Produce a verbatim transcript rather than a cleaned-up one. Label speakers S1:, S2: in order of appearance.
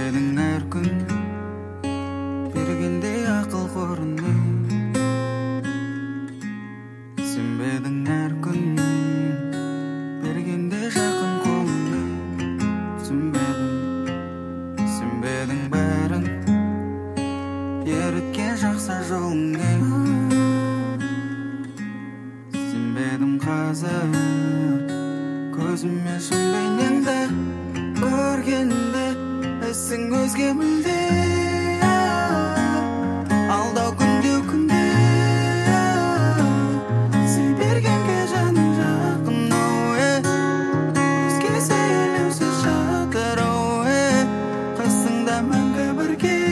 S1: Сенбедің әр күн бергенде ақыл қорына. Сенбедің әр күн бергенде жақын қолына. Сенбедің, сенбедің бәрін еріткен жақсы жолыңа. Сенбедім қазір көзіме шын бейнеңді көргенде, ісің өзге мүлде. Алдау күнде күнде сен бергенге жаным жақын, оу өзге сөйлеусіз жатыр, оу қасыңда мәңгі бірге.